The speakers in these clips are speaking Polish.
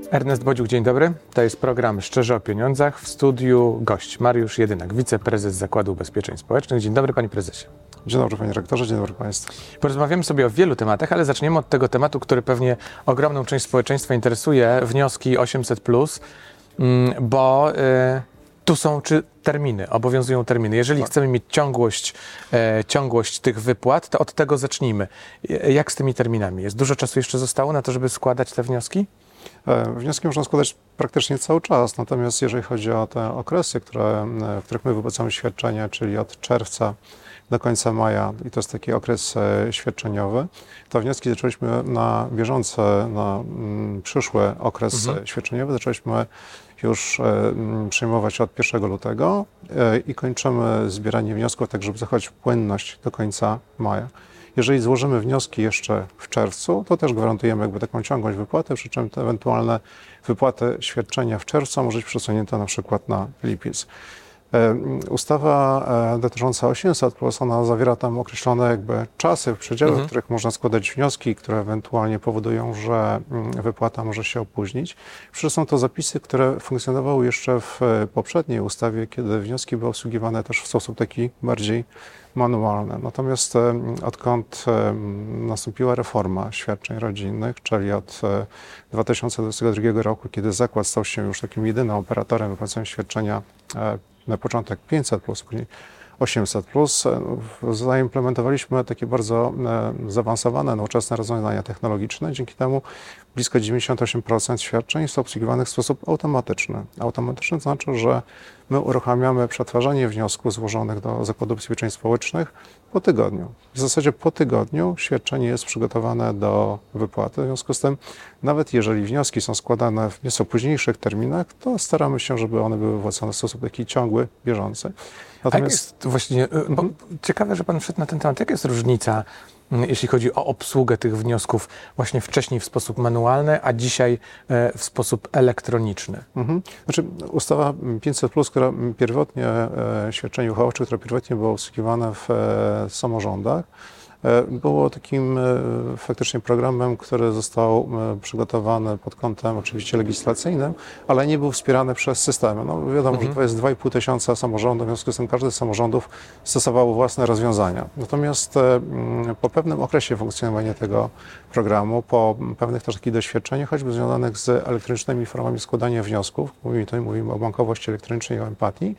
Ernest Bodziuk, dzień dobry. To jest program Szczerze o Pieniądzach. W studiu gość Mariusz Jedynak, wiceprezes Zakładu Ubezpieczeń Społecznych. Dzień dobry, panie prezesie. Dzień dobry, panie rektorze, dzień dobry państwu. Porozmawiamy sobie o wielu tematach, ale zaczniemy od tego tematu, który pewnie ogromną część społeczeństwa interesuje. Wnioski 800+, bo tu są terminy, obowiązują terminy. Jeżeli chcemy mieć ciągłość tych wypłat, to od tego zacznijmy. Jak z tymi terminami jest? Dużo czasu jeszcze zostało na to, żeby składać te wnioski? Wnioski można składać praktycznie cały czas, natomiast jeżeli chodzi o te okresy, w których my wypłacamy świadczenia, czyli od czerwca do końca maja, i to jest taki okres świadczeniowy, to wnioski zaczęliśmy na bieżące, na przyszły okres świadczeniowy, zaczęliśmy już przyjmować od 1 lutego i kończymy zbieranie wniosków, tak żeby zachować płynność do końca maja. Jeżeli złożymy wnioski jeszcze w czerwcu, to też gwarantujemy jakby taką ciągłość wypłaty, przy czym te ewentualne wypłaty świadczenia w czerwcu może być przesunięte na przykład na lipiec. Ustawa dotycząca 800+, ona zawiera tam określone jakby czasy, przedziały, w których można składać wnioski, które ewentualnie powodują, że wypłata może się opóźnić. Przecież są to zapisy, które funkcjonowały jeszcze w poprzedniej ustawie, kiedy wnioski były obsługiwane też w sposób taki bardziej manualny. Natomiast odkąd nastąpiła reforma świadczeń rodzinnych, czyli od 2022 roku, kiedy zakład stał się już takim jedynym operatorem wypłacania świadczenia na początek 500+, później 800+, zaimplementowaliśmy takie bardzo zaawansowane, nowoczesne rozwiązania technologiczne. Dzięki temu blisko 98% świadczeń jest obsługiwanych w sposób automatyczny. Automatyczny to znaczy, że my uruchamiamy przetwarzanie wniosków złożonych do Zakładu Ubezpieczeń Społecznych po tygodniu. W zasadzie po tygodniu świadczenie jest przygotowane do wypłaty. W związku z tym, nawet jeżeli wnioski są składane w nieco późniejszych terminach, to staramy się, żeby one były wypłacone w sposób taki ciągły, bieżący. Natomiast właśnie, bo ciekawe, że pan wszedł na ten temat. Jaka jest różnica, jeśli chodzi o obsługę tych wniosków właśnie wcześniej w sposób manualny, a dzisiaj w sposób elektroniczny? Znaczy ustawa 500+, która pierwotnie, świadczenie uchwałcze, które pierwotnie było obsługiwane w samorządach, było takim faktycznie programem, który został przygotowany pod kątem oczywiście legislacyjnym, ale nie był wspierany przez systemy. No wiadomo, że to jest 2,5 tysiąca samorządów, w związku z tym każdy z samorządów stosował własne rozwiązania. Natomiast po pewnym okresie funkcjonowania tego programu, po pewnych też takich doświadczeniach, choćby związanych z elektronicznymi formami składania wniosków, mówimy o bankowości elektronicznej i o empatii,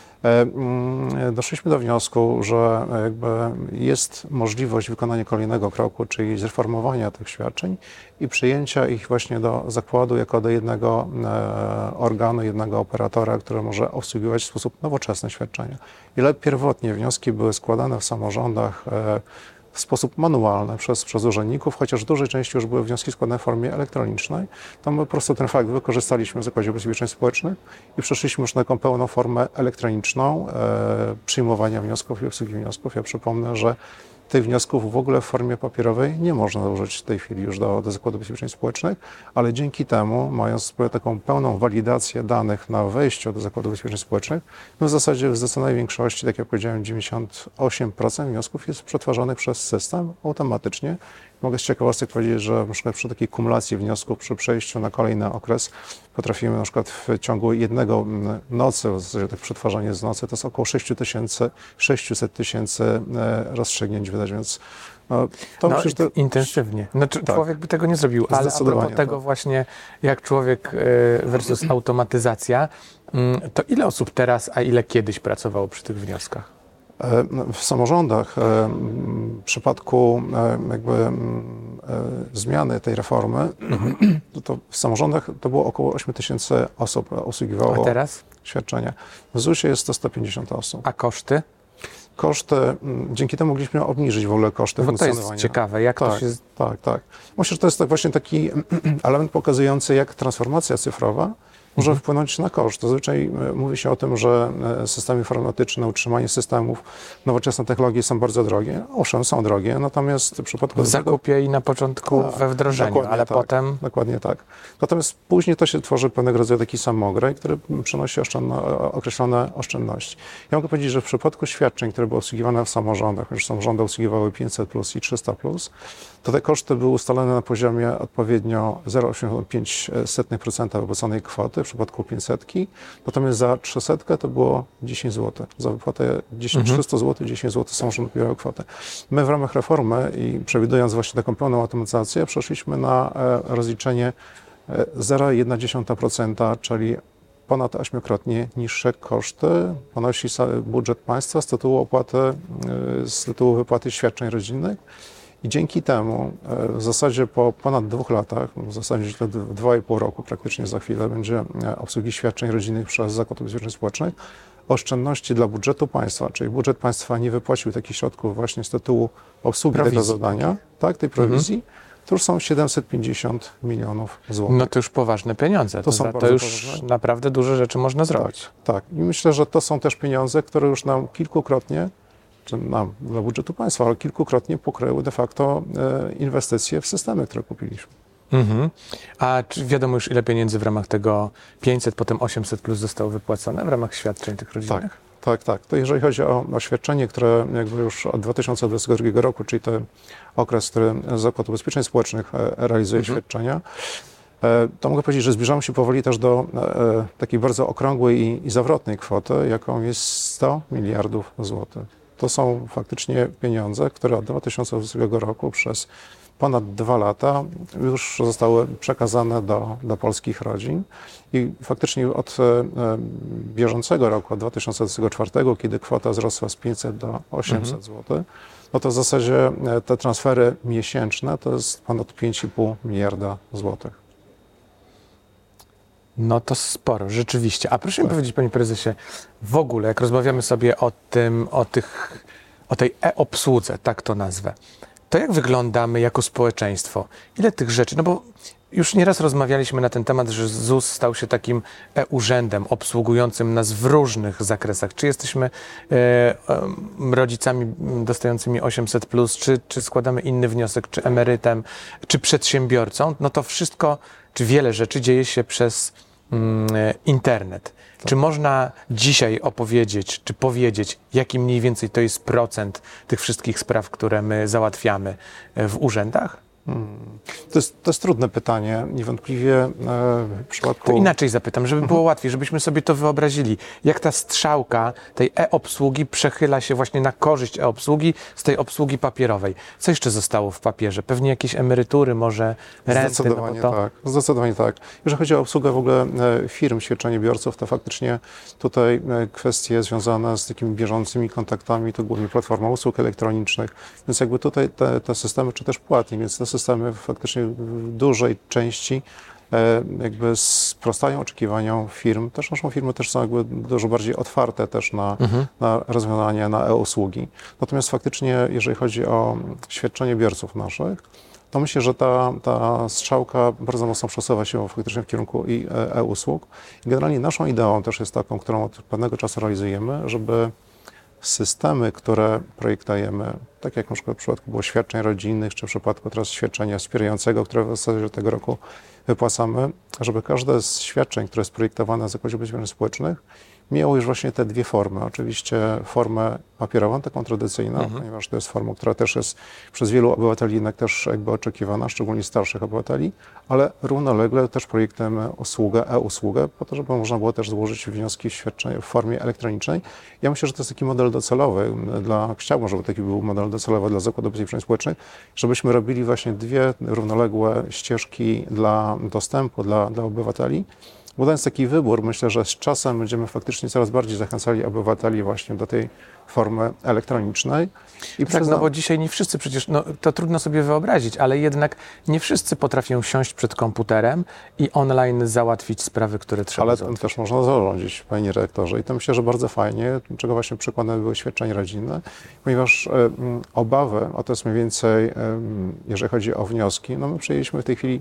doszliśmy do wniosku, że jakby jest możliwość wykonania kolejnego kroku, czyli zreformowania tych świadczeń i przyjęcia ich właśnie do zakładu jako do jednego organu, jednego operatora, który może obsługiwać w sposób nowoczesny świadczenia. Ile pierwotnie wnioski były składane w samorządach w sposób manualny przez urzędników, chociaż w dużej części już były wnioski składane w formie elektronicznej, to my po prostu ten fakt wykorzystaliśmy w Zakładzie Ubezpieczeń Społecznych i przeszliśmy już na taką pełną formę elektroniczną przyjmowania wniosków i obsługi wniosków. Ja przypomnę, że tych wniosków w ogóle w formie papierowej nie można złożyć w tej chwili już do Zakładu Ubezpieczeń Społecznych, ale dzięki temu, mając taką pełną walidację danych na wejściu do Zakładu Ubezpieczeń Społecznych, no w zasadzie w zdecydowanej większości, tak jak powiedziałem, 98% wniosków jest przetwarzanych przez system automatycznie. Mogę z ciekawostek powiedzieć, że na przykład przy takiej kumulacji wniosków, przy przejściu na kolejny okres potrafimy na przykład w ciągu jednego nocy, w zasadzie tak przetwarzanie z nocy, to jest około 600 tysięcy rozstrzygnięć wydać, więc to myślę, że intensywnie. Znaczy, tak, człowiek by tego nie zrobił, ale a propos tego właśnie, jak człowiek versus automatyzacja, to ile osób teraz, a ile kiedyś pracowało przy tych wnioskach? W samorządach w przypadku jakby zmiany tej reformy, to w samorządach to było około 8 tysięcy osób obsługiwało a teraz? Świadczenia. W ZUS-ie jest to 150 osób. A koszty? Koszty, dzięki temu mogliśmy obniżyć w ogóle koszty funkcjonowania. To jest ciekawe, jak tak, to się... Tak. Myślę, że to jest właśnie taki element pokazujący, jak transformacja cyfrowa może wpłynąć na koszt. Zazwyczaj mówi się o tym, że systemy informatyczne, utrzymanie systemów, nowoczesne technologie są bardzo drogie. Owszem, są drogie, natomiast w przypadku... W zakupie i na początku we wdrożeniu, ale tak, potem... Dokładnie tak. Natomiast później to się tworzy pewnego rodzaju taki samograj, który przynosi określone oszczędności. Ja mogę powiedzieć, że w przypadku świadczeń, które były obsługiwane w samorządach, już samorządy obsługiwały 500+ i 300+, to te koszty były ustalone na poziomie odpowiednio 0,85% wypłaconej kwoty w przypadku 500, natomiast za 300 to było 10 zł. Za wypłatę 300 zł, 10 zł samorząd odbierały kwotę. My w ramach reformy i przewidując właśnie taką pełną automatyzację, przeszliśmy na rozliczenie 0,1%, czyli ponad 8-krotnie niższe koszty ponosi budżet państwa z tytułu opłaty, z tytułu wypłaty świadczeń rodzinnych. I dzięki temu w zasadzie po ponad 2 latach, w zasadzie 2,5 roku praktycznie za chwilę będzie obsługi świadczeń rodzinnych przez Zakład Ubezpieczeń Społecznych, oszczędności dla budżetu państwa, czyli budżet państwa nie wypłacił takich środków właśnie z tytułu obsługi tego zadania, tak, tej prowizji, to już są 750 milionów złotych. No to już poważne pieniądze. To już poważne. Naprawdę duże rzeczy można zrobić. Tak. I myślę, że to są też pieniądze, które już nam kilkukrotnie, czy nam dla budżetu państwa, ale kilkukrotnie pokryły de facto inwestycje w systemy, które kupiliśmy. A czy wiadomo już, ile pieniędzy w ramach tego 500, potem 800+ zostało wypłacone w ramach świadczeń tych rodzinnych? Tak. To jeżeli chodzi o świadczenie, które jakby już od 2022 roku, czyli ten okres, w którym Zakład Ubezpieczeń Społecznych realizuje świadczenia, to mogę powiedzieć, że zbliżamy się powoli też do takiej bardzo okrągłej i zawrotnej kwoty, jaką jest 100 miliardów złotych. To są faktycznie pieniądze, które od 2020 roku przez ponad 2 lata już zostały przekazane do polskich rodzin i faktycznie od bieżącego roku, od 2024, kiedy kwota wzrosła z 500 do 800 zł, no to w zasadzie te transfery miesięczne to jest ponad 5,5 miliarda złotych. No to sporo, rzeczywiście. A proszę mi powiedzieć, panie prezesie, w ogóle jak rozmawiamy sobie o tej e-obsłudze, tak to nazwę, to jak wyglądamy jako społeczeństwo? Ile tych rzeczy, no bo już nieraz rozmawialiśmy na ten temat, że ZUS stał się takim e-urzędem obsługującym nas w różnych zakresach. Czy jesteśmy rodzicami dostającymi 800+, czy składamy inny wniosek, czy emerytem, czy przedsiębiorcą, no to wszystko, czy wiele rzeczy dzieje się przez internet. Tak. Czy można dzisiaj opowiedzieć, czy powiedzieć, jaki mniej więcej to jest procent tych wszystkich spraw, które my załatwiamy w urzędach? To jest trudne pytanie. Niewątpliwie w przypadku... To inaczej zapytam, żeby było łatwiej, żebyśmy sobie to wyobrazili. Jak ta strzałka tej e-obsługi przechyla się właśnie na korzyść e-obsługi z tej obsługi papierowej? Co jeszcze zostało w papierze? Pewnie jakieś emerytury, może renty? Zdecydowanie tak. Zdecydowanie tak. Jeżeli chodzi o obsługę w ogóle firm, świadczeniobiorców, to faktycznie tutaj kwestie związane z takimi bieżącymi kontaktami, to głównie platforma usług elektronicznych, więc jakby tutaj te systemy, czy też płatni, więc te systemy faktycznie w dużej części jakby sprostają oczekiwaniom firm. Też naszą firmy też są jakby dużo bardziej otwarte też na rozwiązania, na e-usługi. Natomiast faktycznie, jeżeli chodzi o świadczeniobiorców naszych, to myślę, że ta strzałka bardzo mocno przesuwa się faktycznie w kierunku i e-usług. I generalnie naszą ideą też jest taką, którą od pewnego czasu realizujemy, żeby systemy, które projektujemy, tak jak na przykład w przypadku było świadczeń rodzinnych, czy w przypadku teraz świadczenia wspierającego, które w zasadzie tego roku wypłacamy, żeby każde z świadczeń, które jest projektowane w Zakładzie Ubezpieczeń Społecznych, miało już właśnie te dwie formy. Oczywiście formę papierową, taką tradycyjną, ponieważ to jest forma, która też jest przez wielu obywateli jednak też jakby oczekiwana, szczególnie starszych obywateli, ale równolegle też projektujemy usługę, e-usługę, po to, żeby można było też złożyć wnioski w formie elektronicznej. Ja myślę, że to jest taki model docelowy chciałbym, żeby taki był model docelowy dla Zakładu Ubezpieczeń Społecznych, żebyśmy robili właśnie dwie równoległe ścieżki dla dostępu dla obywateli. Budząc taki wybór, myślę, że z czasem będziemy faktycznie coraz bardziej zachęcali obywateli właśnie do tej formy elektronicznej. I tak, no bo dzisiaj nie wszyscy przecież, no to trudno sobie wyobrazić, ale jednak nie wszyscy potrafią siąść przed komputerem i online załatwić sprawy, które trzeba załatwić. Ale też można zarządzić, panie redaktorze. I to myślę, że bardzo fajnie, czego właśnie przykładem były świadczenia rodzinne, ponieważ obawy, a to jest mniej więcej, jeżeli chodzi o wnioski, no my przejęliśmy w tej chwili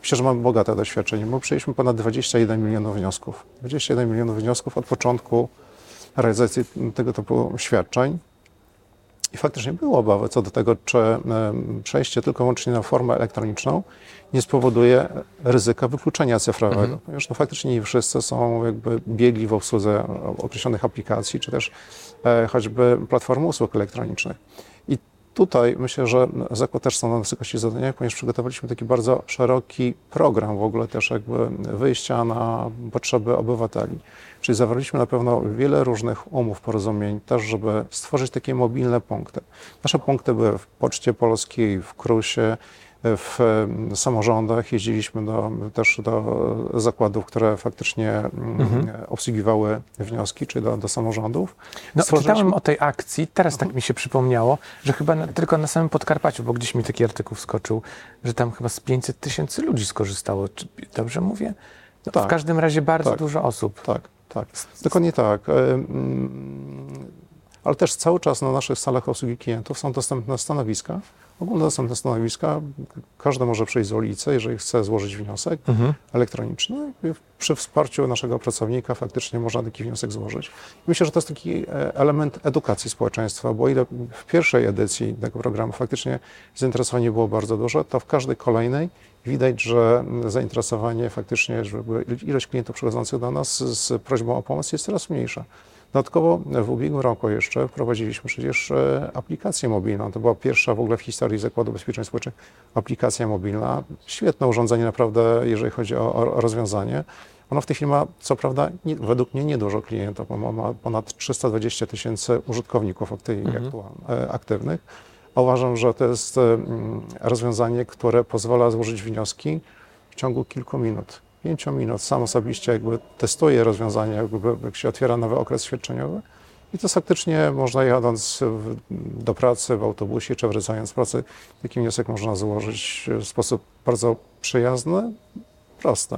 Myślę, że mamy bogate doświadczenie. My przyjęliśmy ponad 21 milionów wniosków. 21 milionów wniosków od początku realizacji tego typu świadczeń. I faktycznie były obawy co do tego, czy przejście tylko wyłącznie na formę elektroniczną nie spowoduje ryzyka wykluczenia cyfrowego. Ponieważ no, faktycznie nie wszyscy są jakby biegli w obsłudze określonych aplikacji, czy też choćby platform usług elektronicznych. I tutaj myślę, że zakład też stał na wysokości zadania, ponieważ przygotowaliśmy taki bardzo szeroki program w ogóle też jakby wyjścia na potrzeby obywateli. Czyli zawarliśmy na pewno wiele różnych umów, porozumień, też żeby stworzyć takie mobilne punkty. Nasze punkty były w Poczcie Polskiej, w KRUS-ie, w samorządach. Jeździliśmy też do zakładów, które faktycznie obsługiwały wnioski, czy do samorządów. No, czytałem o tej akcji, teraz tak mi się przypomniało, że chyba tylko na samym Podkarpaciu, bo gdzieś mi taki artykuł wskoczył, że tam chyba z 500 000 ludzi skorzystało. Czy dobrze mówię? No, Tak. W każdym razie bardzo dużo osób. Tak. Dokładnie tak. Ale też cały czas na naszych salach obsługi klientów są dostępne stanowiska, ogólnie dostępne stanowiska. Każdy może przyjść z ulicy, jeżeli chce złożyć wniosek elektroniczny. Przy wsparciu naszego pracownika faktycznie można taki wniosek złożyć. Myślę, że to jest taki element edukacji społeczeństwa, bo ile w pierwszej edycji tego programu faktycznie zainteresowanie było bardzo duże, to w każdej kolejnej widać, że zainteresowanie faktycznie, żeby ilość klientów przychodzących do nas z prośbą o pomoc jest coraz mniejsza. Dodatkowo w ubiegłym roku jeszcze wprowadziliśmy przecież aplikację mobilną. To była pierwsza w ogóle w historii Zakładu Ubezpieczeń Społecznych aplikacja mobilna. Świetne urządzenie naprawdę, jeżeli chodzi o rozwiązanie. Ono w tej chwili ma, co prawda, według mnie niedużo klientów, bo ma ponad 320 000 użytkowników aktywnych. A uważam, że to jest rozwiązanie, które pozwala złożyć wnioski w ciągu kilku minut. 5 minut. Sam osobiście jakby testuję rozwiązanie, jak się otwiera nowy okres świadczeniowy i to faktycznie można jadąc do pracy w autobusie czy wracając z pracy, taki wniosek można złożyć w sposób bardzo przyjazny, prosty.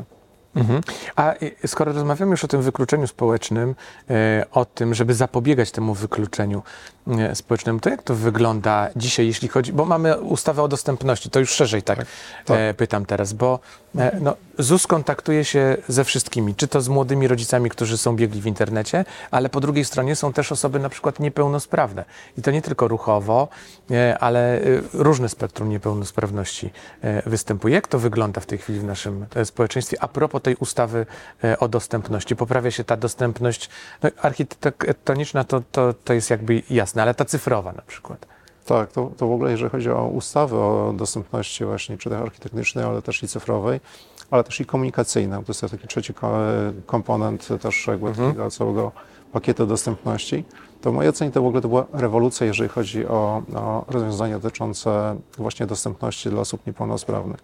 A skoro rozmawiamy już o tym wykluczeniu społecznym, o tym, żeby zapobiegać temu wykluczeniu społecznemu, to jak to wygląda dzisiaj, jeśli chodzi, bo mamy ustawę o dostępności, to już szerzej tak. Pytam teraz, bo no, ZUS kontaktuje się ze wszystkimi, czy to z młodymi rodzicami, którzy są biegli w internecie, ale po drugiej stronie są też osoby na przykład niepełnosprawne i to nie tylko ruchowo, ale różne spektrum niepełnosprawności występuje. Jak to wygląda w tej chwili w naszym społeczeństwie? A propos tej ustawy o dostępności. Poprawia się ta dostępność, no, architektoniczna to jest jakby jasne, ale ta cyfrowa na przykład. Tak, to w ogóle jeżeli chodzi o ustawy o dostępności właśnie, czy też architektonicznej, ale też i cyfrowej, ale też i komunikacyjnej. To jest taki trzeci komponent też jakby dla całego pakietu dostępności. To w mojej ocenie to w ogóle to była rewolucja, jeżeli chodzi o rozwiązania dotyczące właśnie dostępności dla osób niepełnosprawnych.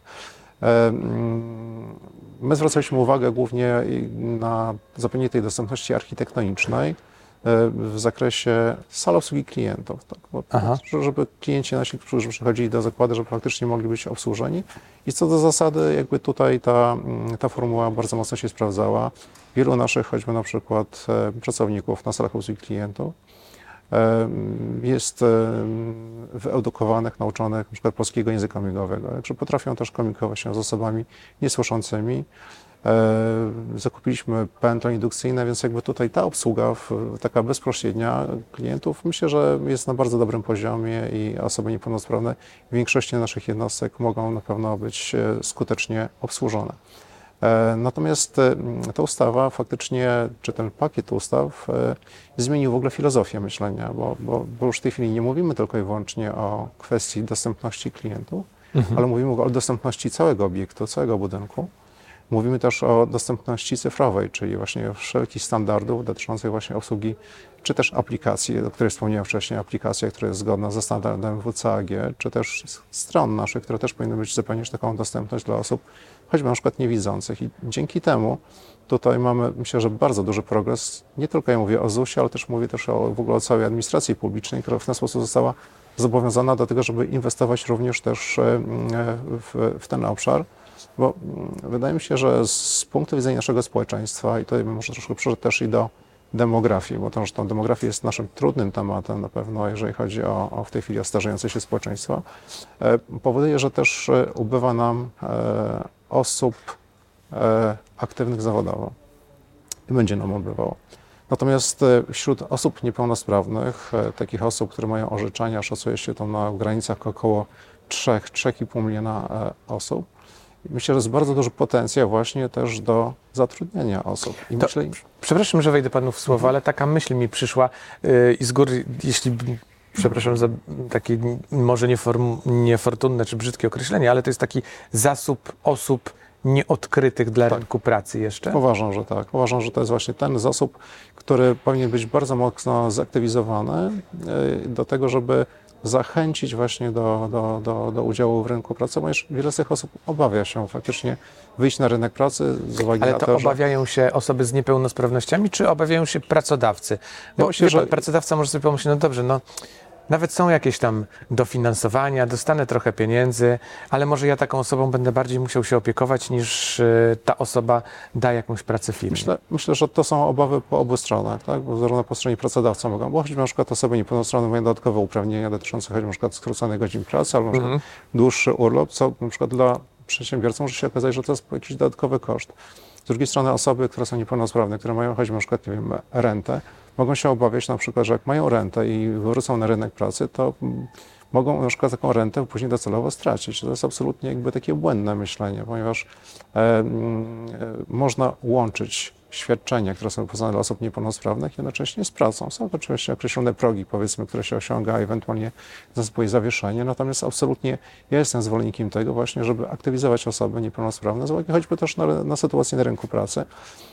My zwracaliśmy uwagę głównie na zapewnienie tej dostępności architektonicznej w zakresie sal obsługi klientów, tak? Żeby klienci nasi, którzy przychodzili do zakładu, żeby faktycznie mogli być obsłużeni. I co do zasady, jakby tutaj ta formuła bardzo mocno się sprawdzała. Wielu naszych, choćby na przykład pracowników na salach obsługi klientów, jest wyedukowanych, nauczonych na przykład polskiego języka migowego, także potrafią też komunikować się z osobami niesłyszącymi. Zakupiliśmy pętle indukcyjne, więc jakby tutaj ta obsługa taka bezpośrednia klientów myślę, że jest na bardzo dobrym poziomie i osoby niepełnosprawne w większości naszych jednostek mogą na pewno być skutecznie obsłużone. Natomiast ta ustawa faktycznie, czy ten pakiet ustaw zmienił w ogóle filozofię myślenia, bo już w tej chwili nie mówimy tylko i wyłącznie o kwestii dostępności klientów, ale mówimy o dostępności całego obiektu, całego budynku. Mówimy też o dostępności cyfrowej, czyli właśnie wszelkich standardów dotyczących właśnie obsługi, czy też aplikacji, o której wspomniałem wcześniej, aplikacja, która jest zgodna ze standardem WCAG, czy też stron naszych, które też powinny zapewniać taką dostępność dla osób, choćby na przykład niewidzących. I dzięki temu tutaj mamy, myślę, że bardzo duży progres. Nie tylko ja mówię o ZUS-ie, ale też mówię też w ogóle o całej administracji publicznej, która w ten sposób została zobowiązana do tego, żeby inwestować również też w ten obszar. Bo wydaje mi się, że z punktu widzenia naszego społeczeństwa, i tutaj może troszkę przeszedł też i do demografii, bo to zresztą demografia jest naszym trudnym tematem na pewno, jeżeli chodzi o w tej chwili o starzejące się społeczeństwo, powoduje, że też ubywa nam osób aktywnych zawodowo i będzie nam ubywało. Natomiast wśród osób niepełnosprawnych, takich osób, które mają orzeczenia, szacuje się to na granicach około 3,5 miliona osób. Myślę, że jest bardzo duży potencjał właśnie też do zatrudnienia osób. Przepraszam, że wejdę panu w słowo, ale taka myśl mi przyszła i z góry, jeśli, przepraszam za takie może niefortunne czy brzydkie określenie, ale to jest taki zasób osób nieodkrytych dla rynku pracy jeszcze? Uważam, że tak. Uważam, że to jest właśnie ten zasób, który powinien być bardzo mocno zaktywizowany do tego, żeby zachęcić właśnie do udziału w rynku pracy, ponieważ wiele z tych osób obawia się faktycznie wyjść na rynek pracy z uwagi Ale na to to, obawiają się osoby z niepełnosprawnościami, czy obawiają się pracodawcy? Bo myślę, że pracodawca może sobie pomyśleć, no dobrze, no nawet są jakieś tam dofinansowania, dostanę trochę pieniędzy, ale może ja taką osobą będę bardziej musiał się opiekować, niż ta osoba da jakąś pracę firmie. Myślę, że to są obawy po obu stronach, tak? Bo zarówno po stronie pracodawcy mogą, bo choćby na przykład osoby niepełnosprawne mają dodatkowe uprawnienia dotyczące choćby na przykład skróconych godzin pracy, albo na przykład dłuższy urlop, co na przykład dla przedsiębiorców może się okazać, że to jest jakiś dodatkowy koszt. Z drugiej strony osoby, które są niepełnosprawne, które mają choćby na przykład, nie wiem, rentę, mogą się obawiać na przykład, że jak mają rentę i wrócą na rynek pracy, to mogą na przykład taką rentę później docelowo stracić. To jest absolutnie jakby takie błędne myślenie, ponieważ można łączyć świadczenia, które są wypłacane dla osób niepełnosprawnych, jednocześnie z pracą. Są oczywiście określone progi, powiedzmy, które się osiąga, a ewentualnie następuje zawieszenie. Natomiast absolutnie ja jestem zwolennikiem tego właśnie, żeby aktywizować osoby niepełnosprawne, z uwagi choćby też na sytuację na rynku pracy.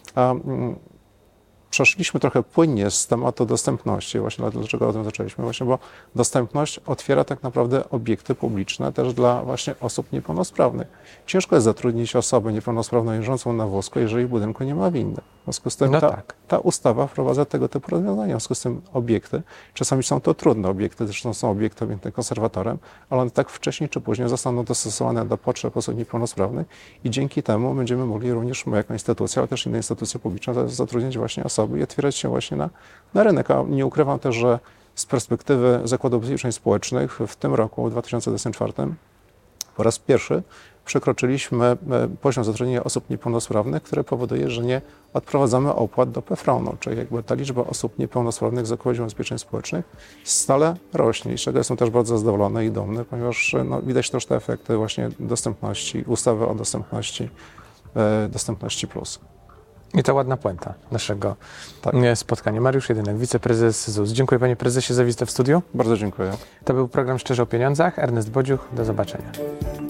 Przeszliśmy trochę płynnie z tematu dostępności. Właśnie dlaczego o tym zaczęliśmy? Właśnie, bo dostępność otwiera tak naprawdę obiekty publiczne też dla właśnie osób niepełnosprawnych. Ciężko jest zatrudnić osobę niepełnosprawną jeżdżącą na wózku, jeżeli w budynku nie ma windy. W związku z tym ta ustawa wprowadza tego typu rozwiązania. W związku z tym obiekty, czasami są to trudne obiekty, zresztą są obiekty objęte konserwatorem, ale one tak wcześniej czy później zostaną dostosowane do potrzeb osób niepełnosprawnych i dzięki temu będziemy mogli również my jako instytucja, ale też inne instytucje publiczne zatrudniać właśnie osoby i otwierać się właśnie na rynek. A nie ukrywam też, że z perspektywy Zakładu Ubezpieczeń Społecznych w tym roku, w 2024, po raz pierwszy przekroczyliśmy poziom zatrudnienia osób niepełnosprawnych, które powoduje, że nie odprowadzamy opłat do PFRON-u, czyli jakby ta liczba osób niepełnosprawnych w Zakładzie Ubezpieczeń Społecznych stale rośnie, i z czego jestem też bardzo zadowolony i dumny, ponieważ widać też te efekty właśnie dostępności, ustawy o dostępności plus. I to ładna puenta naszego spotkania. Mariusz Jedynek, wiceprezes ZUS. Dziękuję panie prezesie za wizytę w studiu. Bardzo dziękuję. To był program Szczerze o Pieniądzach. Ernest Bodziuch, do zobaczenia.